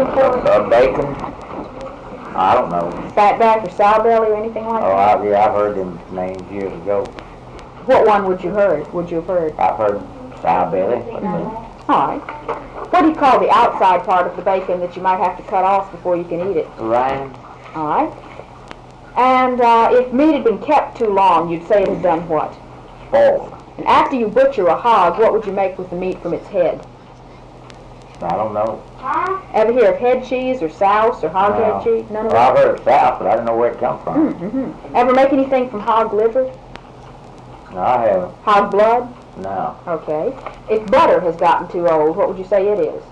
for it? Bacon? I don't know. Fatback or sow belly or anything like that? Yeah, I've heard them names years ago. What one would you have heard? I've heard sow belly. All right. What do you call the outside part of the bacon that you might have to cut off before you can eat it? Rind. All right. And if meat had been kept too long, you'd say it had done what? Spoiled. And after you butcher a hog, what would you make with the meat from its head? I don't know. Ever hear of head cheese or souse or hog head cheese? None of Well, that? I've heard of souse, but I didn't know where it come from. Mm-hmm. Ever make anything from hog liver? No, I haven't. Hog blood? No. Okay. If butter has gotten too old, what would you say it is?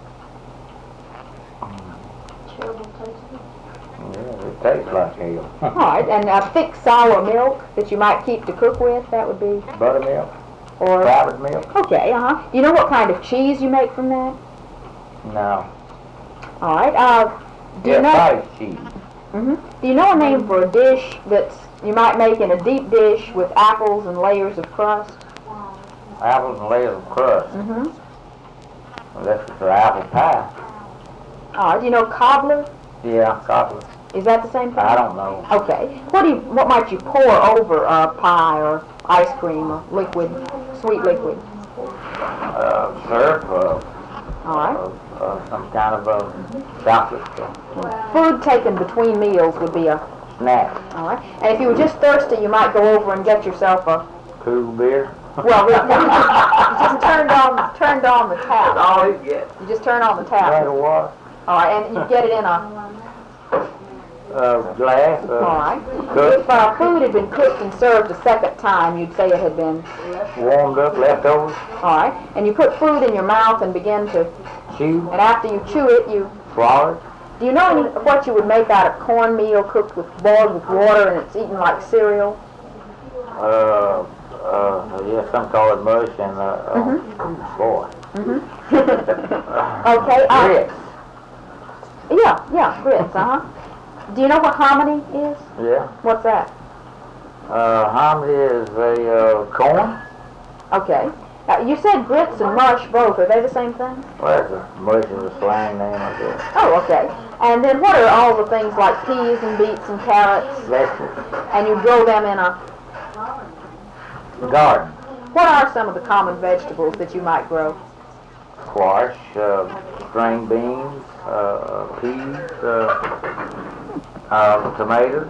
Yeah, it tastes like hell. All right. And thick sour milk that you might keep to cook with, that would be? Buttermilk? Or Powdered milk? Okay, Do you know what kind of cheese you make from that? No. All right. Do you know? Cottage cheese. Do you know a name for a dish that's you might make in a deep dish with apples and layers of crust? Apples and layers of crust. Well, that's for apple pie. All right. Do you know cobbler? Yeah, cobbler. Is that the same thing? I don't know. Okay. What might you pour over a pie or ice cream or liquid, sweet liquid? Syrup. All right. Some kind of chocolate. Food taken between meals would be a Snack. All right. And if you were just thirsty, you might go over and get yourself a. Cool beer. Well, you just turned on the tap. That's all you get. You just turn on the tap. Right of water. All right, and you get it in a. Glass. All right. Cooked. If food had been cooked and served a second time, you'd say it had been. Warmed up, leftovers. All right. And you put food in your mouth and begin to. Chew. And after you chew it, you. Swallow. Do you know what you would make out of cornmeal cooked boiled with water and it's eaten like cereal? Yeah, some call it mush and boy. Okay. Grits. Yeah, grits. Do you know what hominy is? Yeah. What's that? Hominy is a corn. Okay. You said grits and mush both. Are they the same thing? Well, that's a mush is a slang name, I guess. Oh, okay. And then what are all the things like peas and beets and carrots? Vegetables. And you grow them in a Garden. What are some of the common vegetables that you might grow? Squash, string beans, peas, tomatoes,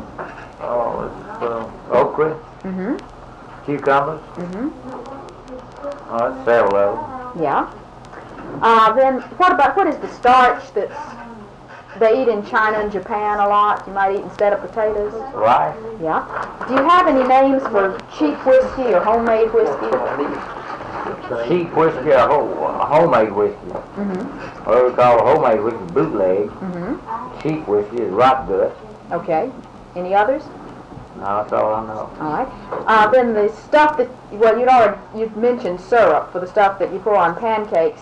okra, cucumbers. That's several of them. Yeah. Then what is the starch that they eat in China and Japan a lot? You might eat instead of potatoes. Rice. Yeah. Do you have any names for cheap whiskey or homemade whiskey? Cheap whiskey or homemade whiskey. What we call homemade whiskey bootleg. Cheap whiskey is rot gut. Okay. Any others? No, that's all I know. All right. Then the stuff that you'd mentioned syrup for the stuff that you pour on pancakes.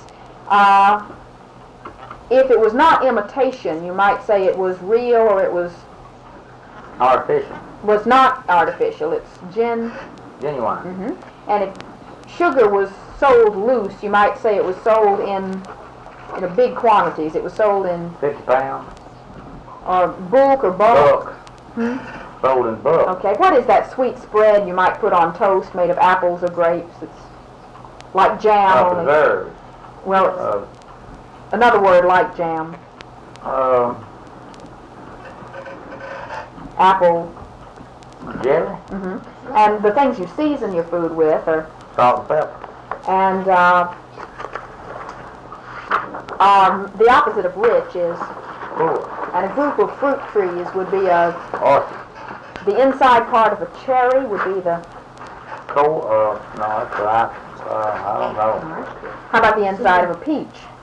If it was not imitation, you might say it was real or it was Artificial. was not artificial. It's Genuine. And if sugar was sold loose, you might say it was sold in big quantities. It was sold in 50 pounds. or bulk or bulk. Sold in bulk. Okay. What is that sweet spread you might put on toast made of apples or grapes? It's like jam. Only. Preserves. Well, it's another word like jam. Apple. Jelly. And the things you season your food with are. Salt and pepper. And the opposite of rich is. Poor. And a group of fruit trees would be Orchard. the inside part of a cherry would be the. No, that's right. I don't know. How about the inside of a peach?